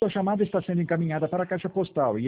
Sua chamada está sendo encaminhada para a caixa postal e